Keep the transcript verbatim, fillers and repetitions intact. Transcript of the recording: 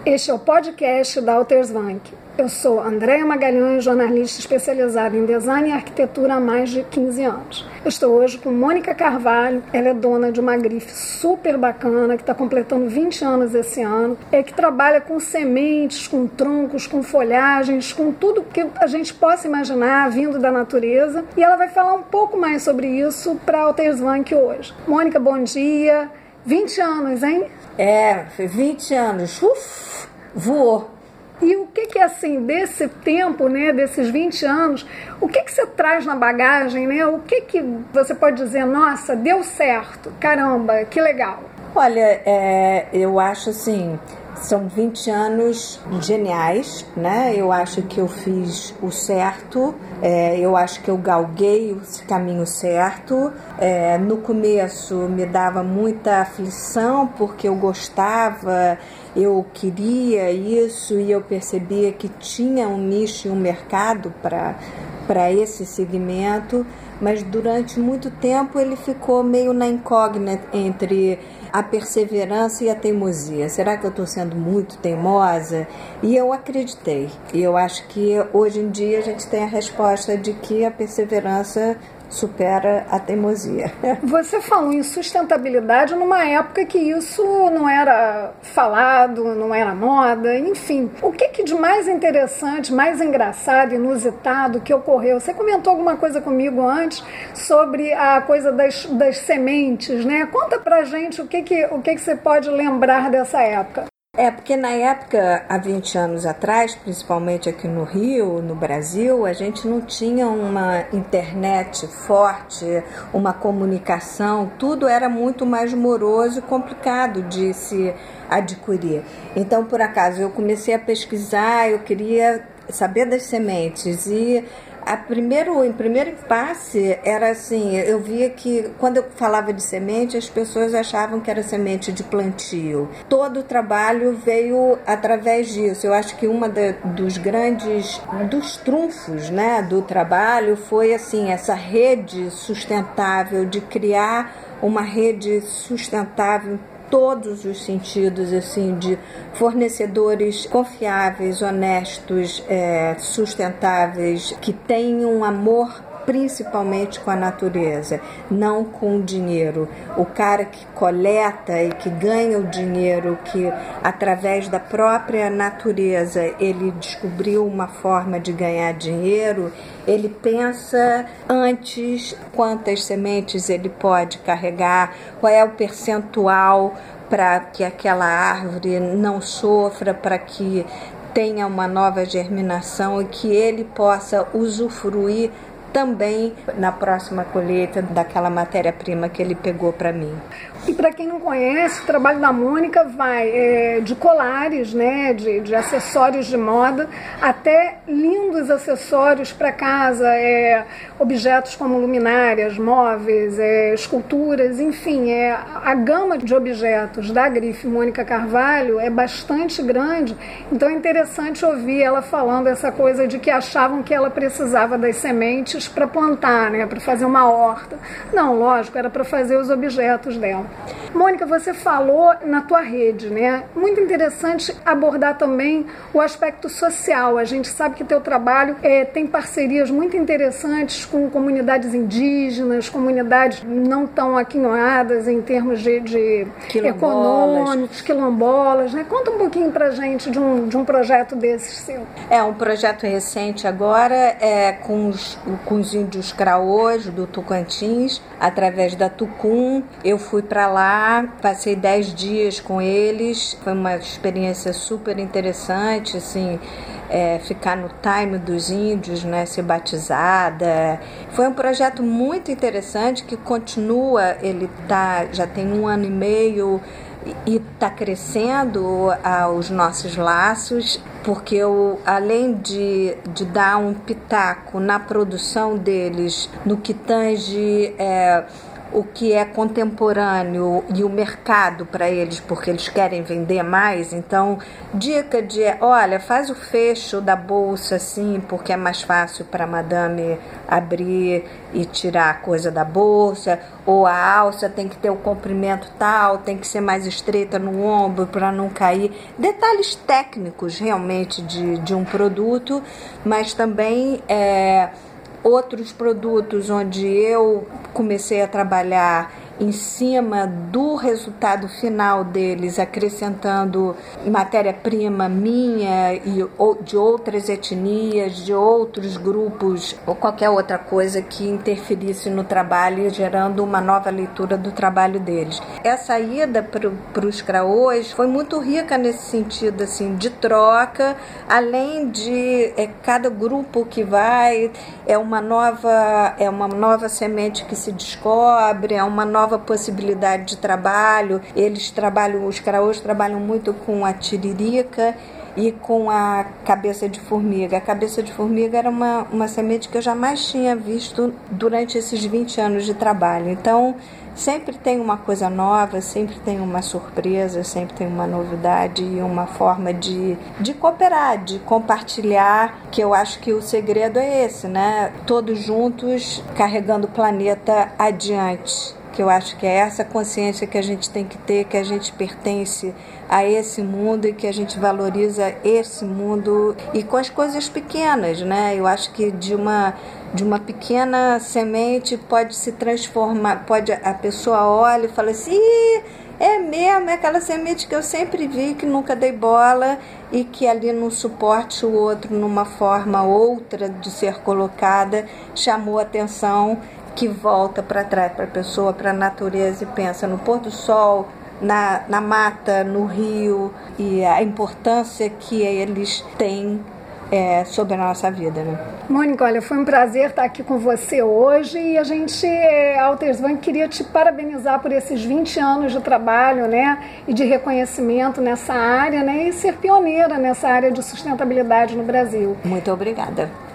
Este é o podcast da Altersvank. Eu sou Andréa Magalhães, jornalista especializada em design e arquitetura há mais de quinze anos. Eu estou hoje com Mônica Carvalho, ela é dona de uma grife super bacana, que está completando vinte anos esse ano, é que trabalha com sementes, com troncos, com folhagens, com tudo que a gente possa imaginar vindo da natureza. E ela vai falar um pouco mais sobre isso para a Altersvank hoje. Mônica, bom dia. vinte anos, hein? É, foi vinte anos. Uf, voou. E o que que é assim, desse tempo, né, desses vinte anos, o que que você traz na bagagem, né? O que que você pode dizer, nossa, deu certo, caramba, que legal? Olha, é, eu acho assim, são vinte anos geniais, né? Eu acho que eu fiz o certo, é, eu acho que eu galguei o caminho certo. É, no começo me dava muita aflição porque eu gostava, eu queria isso e eu percebia que tinha um nicho e um mercado para para esse segmento, mas durante muito tempo ele ficou meio na incógnita entre a perseverança e a teimosia. Será que eu estou sendo muito teimosa? E eu acreditei. E eu acho que hoje em dia a gente tem a resposta de que a perseverança supera a teimosia. Você falou em sustentabilidade numa época que isso não era falado, não era moda, enfim. O que que de mais interessante, mais engraçado, inusitado que ocorreu? Você comentou alguma coisa comigo antes sobre a coisa das, das sementes, né? Conta pra gente o que que, o que que você pode lembrar dessa época. É, porque na época, há vinte anos atrás, principalmente aqui no Rio, no Brasil, a gente não tinha uma internet forte, uma comunicação, tudo era muito mais moroso e complicado de se adquirir. Então, por acaso, eu comecei a pesquisar, eu queria saber das sementes e a primeiro, em primeiro impasse era assim, eu via que quando eu falava de semente, as pessoas achavam que era semente de plantio. Todo o trabalho veio através disso. Eu acho que uma da, dos grandes, dos trunfos, né, do trabalho foi assim, essa rede sustentável, de criar uma rede sustentável todos os sentidos, assim, de fornecedores confiáveis, honestos, é, sustentáveis, que tenham um amor principalmente com a natureza, não com o dinheiro. O cara que coleta e que ganha o dinheiro, que através da própria natureza ele descobriu uma forma de ganhar dinheiro, ele pensa antes quantas sementes ele pode carregar, qual é o percentual para que aquela árvore não sofra, para que tenha uma nova germinação e que ele possa usufruir também na próxima colheita daquela matéria-prima que ele pegou para mim. E para quem não conhece, o trabalho da Mônica vai é, de colares, né, de, de acessórios de moda, até lindos acessórios para casa, é, objetos como luminárias, móveis, é, esculturas, enfim, é, a gama de objetos da grife Mônica Carvalho é bastante grande, então é interessante ouvir ela falando essa coisa de que achavam que ela precisava das sementes para plantar, né, para fazer uma horta. Não, lógico, era para fazer os objetos dela. Mônica, você falou na tua rede, né? Muito interessante abordar também o aspecto social. A gente sabe que teu trabalho é, tem parcerias muito interessantes com comunidades indígenas, comunidades não tão aquinhoadas em termos de, de econômicos, quilombolas, né? Conta um pouquinho pra gente de um, de um projeto desses seu. É um projeto recente agora, é, com os, com os índios Craôs do Tocantins, através da Tucum. Eu fui para lá, passei dez dias com eles, foi uma experiência super interessante, assim, é, ficar no time dos índios, né, ser batizada. Foi um projeto muito interessante que continua, ele tá, já tem um ano e meio e está crescendo ah, os nossos laços, porque eu, além de, de dar um pitaco na produção deles, no que tange é, o que é contemporâneo e o mercado para eles, porque eles querem vender mais. Então, dica de, olha, faz o fecho da bolsa assim, porque é mais fácil para a madame abrir e tirar a coisa da bolsa, ou a alça tem que ter o comprimento tal, tem que ser mais estreita no ombro para não cair. Detalhes técnicos realmente de, de um produto, mas também é, outros produtos onde eu comecei a trabalhar em cima do resultado final deles, acrescentando matéria-prima minha e de outras etnias, de outros grupos, ou qualquer outra coisa que interferisse no trabalho, gerando uma nova leitura do trabalho deles. Essa ida para os craôs foi muito rica nesse sentido, assim, de troca, além de é, cada grupo que vai é uma nova, é uma nova semente que se descobre, é uma nova possibilidade de trabalho. Eles trabalham, os craôs trabalham muito com a tiririca e com a cabeça de formiga. A cabeça de formiga era uma, uma semente que eu jamais tinha visto durante esses vinte anos de trabalho. Então, sempre tem uma coisa nova, sempre tem uma surpresa, sempre tem uma novidade e uma forma de, de cooperar, de compartilhar, que eu acho que o segredo é esse, né? Todos juntos carregando o planeta adiante. Que eu acho que é essa consciência que a gente tem que ter, que a gente pertence a esse mundo e que a gente valoriza esse mundo e com as coisas pequenas, né? Eu acho que de uma, de uma pequena semente pode se transformar, pode, a pessoa olha e fala assim, é mesmo, é aquela semente que eu sempre vi, que nunca dei bola e que ali num suporte o outro, numa forma outra de ser colocada, chamou a atenção, que volta para trás, para a pessoa, para a natureza e pensa no pôr do sol, na, na mata, no rio e a importância que eles têm é, sobre a nossa vida, né? Mônica, olha, foi um prazer estar aqui com você hoje e a gente, a Altersvan, queria te parabenizar por esses vinte anos de trabalho, né, e de reconhecimento nessa área, né, e ser pioneira nessa área de sustentabilidade no Brasil. Muito obrigada.